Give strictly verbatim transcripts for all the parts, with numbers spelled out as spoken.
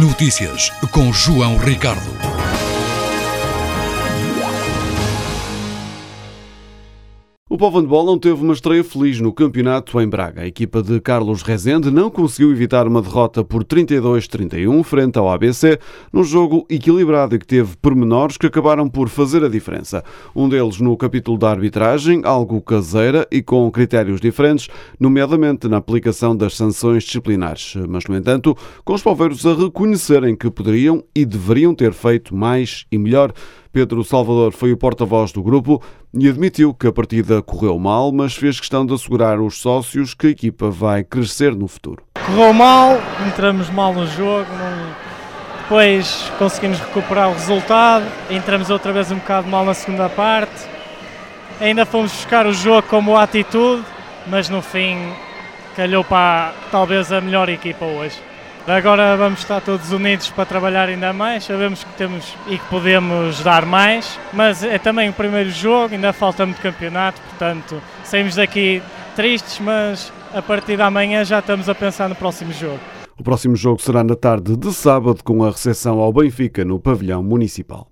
Notícias com João Ricardo. O Povo Handball não teve uma estreia feliz no campeonato em Braga. A equipa de Carlos Rezende não conseguiu evitar uma derrota por trinta e dois a trinta e um frente ao A B C, num jogo equilibrado e que teve pormenores que acabaram por fazer a diferença. Um deles no capítulo da arbitragem, algo caseira e com critérios diferentes, nomeadamente na aplicação das sanções disciplinares. Mas, no entanto, com os poveiros a reconhecerem que poderiam e deveriam ter feito mais e melhor. Pedro Salvador foi o porta-voz do grupo e admitiu que a partida correu mal, mas fez questão de assegurar aos sócios que a equipa vai crescer no futuro. Correu mal, entramos mal no jogo, não... depois conseguimos recuperar o resultado, entramos outra vez um bocado mal na segunda parte, ainda fomos buscar o jogo como atitude, mas no fim calhou para talvez a melhor equipa hoje. Agora vamos estar todos unidos para trabalhar ainda mais, sabemos que temos e que podemos dar mais, mas é também o primeiro jogo, ainda falta muito campeonato, portanto saímos daqui tristes, mas a partir da manhã já estamos a pensar no próximo jogo. O próximo jogo será na tarde de sábado com a recepção ao Benfica no pavilhão municipal.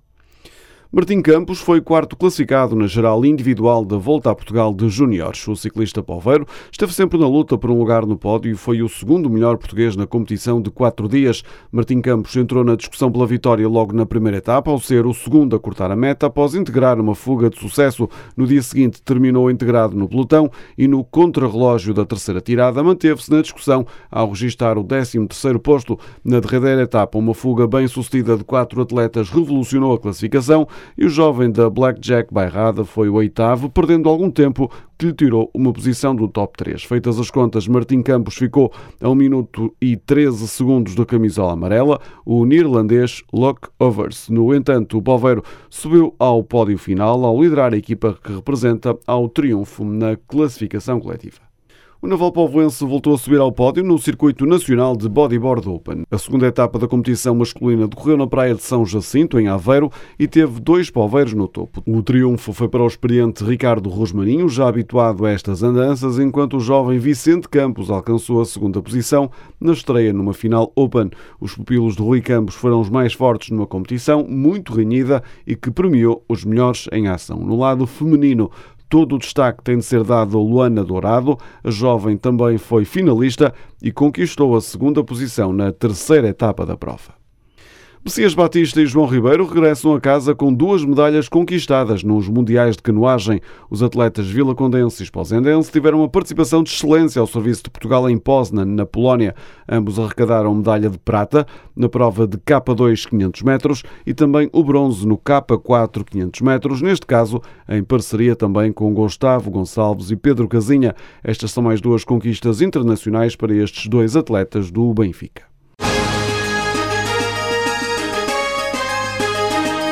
Martim Campos foi quarto classificado na geral individual da Volta a Portugal de Júniores. O ciclista poveiro esteve sempre na luta por um lugar no pódio e foi o segundo melhor português na competição de quatro dias. Martim Campos entrou na discussão pela vitória logo na primeira etapa, ao ser o segundo a cortar a meta após integrar uma fuga de sucesso. No dia seguinte terminou integrado no pelotão e no contrarrelógio da terceira tirada manteve-se na discussão ao registrar o décimo terceiro posto. Na derradeira etapa, uma fuga bem sucedida de quatro atletas revolucionou a classificação e o jovem da Blackjack Bairrada foi o oitavo, perdendo algum tempo que lhe tirou uma posição do top três. Feitas as contas, Martim Campos ficou a um minuto e treze segundos da camisola amarela, o neerlandês Lock Overs. No entanto, o poveiro subiu ao pódio final ao liderar a equipa que representa ao triunfo na classificação coletiva. O naval povoense voltou a subir ao pódio no Circuito Nacional de Bodyboard Open. A segunda etapa da competição masculina decorreu na praia de São Jacinto, em Aveiro, e teve dois poveiros no topo. O triunfo foi para o experiente Ricardo Rosmaninho, já habituado a estas andanças, enquanto o jovem Vicente Campos alcançou a segunda posição na estreia numa final Open. Os pupilos de Rui Campos foram os mais fortes numa competição muito renhida e que premiou os melhores em ação. No lado feminino, todo o destaque tem de ser dado a Luana Dourado. A jovem também foi finalista e conquistou a segunda posição na terceira etapa da prova. Messias Batista e João Ribeiro regressam a casa com duas medalhas conquistadas nos Mundiais de Canoagem. Os atletas vilacondenses e esposendenses tiveram uma participação de excelência ao serviço de Portugal em Poznan, na Polónia. Ambos arrecadaram medalha de prata na prova de K dois quinhentos metros e também o bronze no K quatro quinhentos metros, neste caso em parceria também com Gustavo Gonçalves e Pedro Casinha. Estas são mais duas conquistas internacionais para estes dois atletas do Benfica.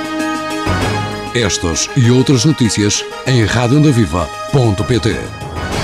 Estas e outras notícias em rádio onda viva ponto pt.